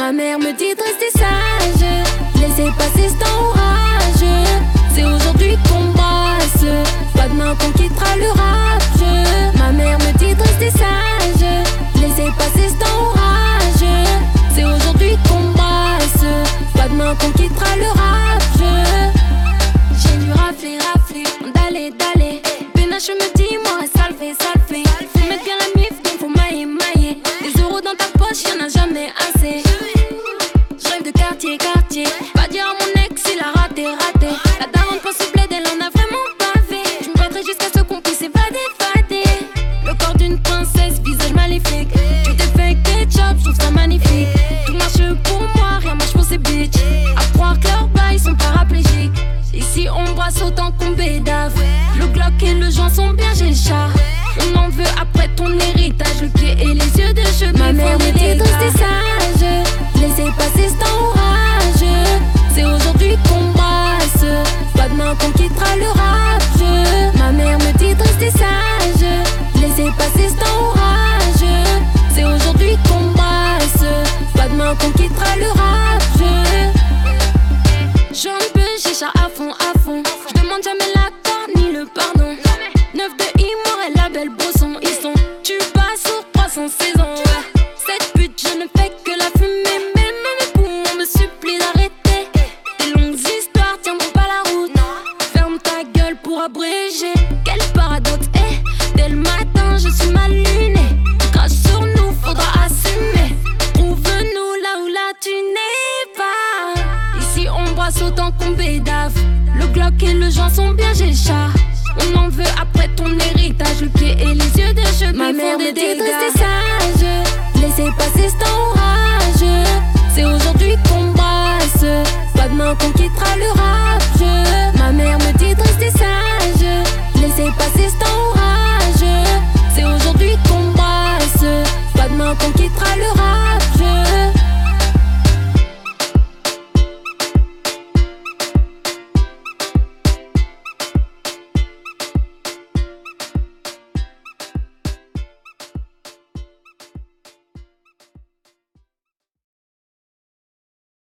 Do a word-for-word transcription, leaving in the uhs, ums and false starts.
Ma mère me dit de rester sage, laissez passer ce temps orageux. C'est aujourd'hui qu'on brasse, pas demain qu'on quittera le rap. Je... Ma mère me dit de rester sage, laissez passer ce temps orageux. C'est aujourd'hui qu'on brasse, pas demain qu'on quittera le rap. Je... J'ai dû rafler, rafler, d'aller, d'aller. Pénache me dit moi, ça le fait, ça le fait. Faut mettre bien la mif, donc faut mailler, mailler. Des euros dans ta poche, y'en a jamais assez. Je rêve de quartier, quartier. Pas dire à mon ex, il a raté, raté. La daronne pense au bled, elle en a vraiment pavé. Je me battrai jusqu'à ce qu'on puisse évader, fader. Le corps d'une princesse, visage maléfique. Tu t'es fait ketchup, je trouve ça magnifique. Tout marche pour moi, rien marche pour ces bitches. À croire que leurs bails sont paraplégiques. Ici on brasse autant qu'on bédave. Le Glock et le joint sont bien j'ai le chat. On en veut après ton héritage. Le pied et les yeux de cheveux. Ma mère me dit de rester sage, laissez passer ce temps orageux. C'est aujourd'hui qu'on brasse, pas demain qu'on quittera le rap. Je... Ma mère me dit de rester sage, laissez passer ce temps orageux. C'est aujourd'hui qu'on brasse, pas demain qu'on quittera le rap. Je... Je un peu chicha à fond, à fond. Je demande jamais l'accord ni le pardon. Neuf de Imoire et la belle Bosson. Ils sont tu passes sur trois cents saisons. Ouais. Cette pute, je ne fais que la fumer. Mais même mes poumons me supplient d'arrêter. Tes longues histoires tiendront pas la route. Ferme ta gueule pour abréger. Quel paradoxe, eh. Dès le matin, je suis mal lunée. Crache sur nous, faudra assumer. Trouve-nous là où là tu n'es pas. Ici on brasse autant qu'on bédave. Le Glock et le joint sont bien j'ai le chat. On en veut après ton héritage. Le pied et les yeux de cheveux. Ma mère me dit de rester sage, laissez passer ce temps orageux. C'est aujourd'hui qu'on brasse, pas demain qu'on quittera le rap. Je... Ma mère me dit de rester sage, laissez passer ce temps orageux. C'est aujourd'hui qu'on brasse, pas demain qu'on quittera le rap.